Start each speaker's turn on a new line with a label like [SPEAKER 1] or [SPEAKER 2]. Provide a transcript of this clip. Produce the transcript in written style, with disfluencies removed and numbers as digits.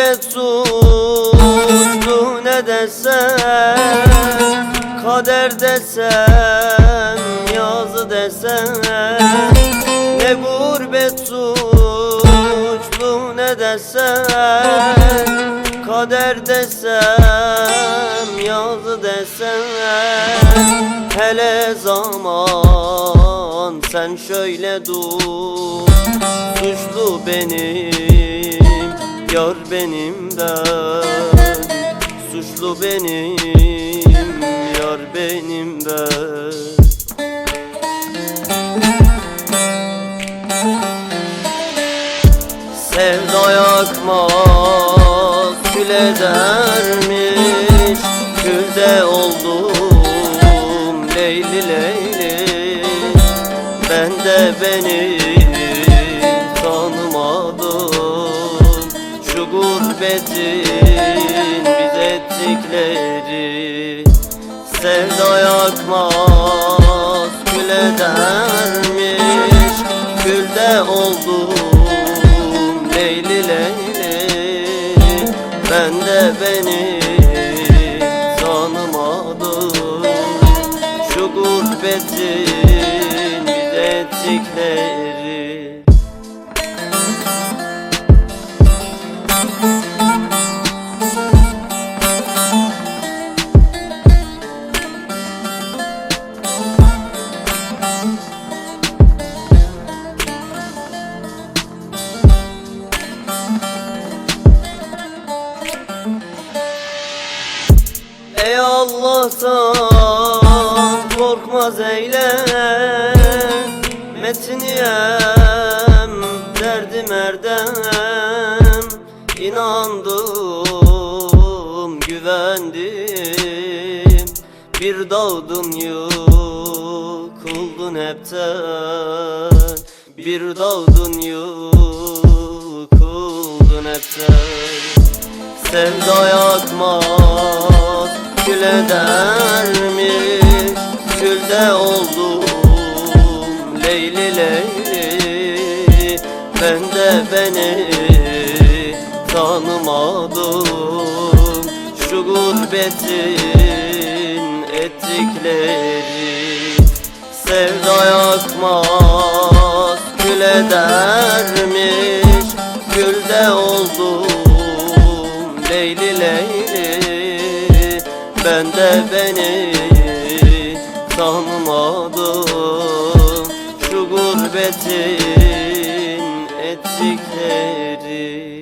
[SPEAKER 1] gurbet suçlu ne desem, kader desem, yazı desem. Ne gurbet suçlu ne desem, kader desem, yazı desem. Hele zaman sen şöyle dur, suçlu benim, yar benim ben. Suçlu benim, yar benim ben. Sevda yakmaz, kül edermiş. Külde oldum Leyli Leyli. Ben de beni tanımadım, şu gurbetin biz ettikleri. Sevda yakmaz, kül edermiş. Külde oldum Leyli Leyli. Ben de beni tanımadım, şu gurbetin biz ettikleri. Ey Allah'tan korkmaz eyle, metiniyem derdim erdem. İnandım, güvendim, bir dağdın yıkıldın hepten. Bir dağdın yıkıldın hepten. Sevda yakmaz, kül edermiş. Külde oldum Leyli Leyli. Ben de beni tanımadım, şu gurbetin ettikleri. Sevda yakmaz, kül edermiş. Külde oldum Leyli Leyli. Ben de beni tanımadım, şu gurbetin ettikleri.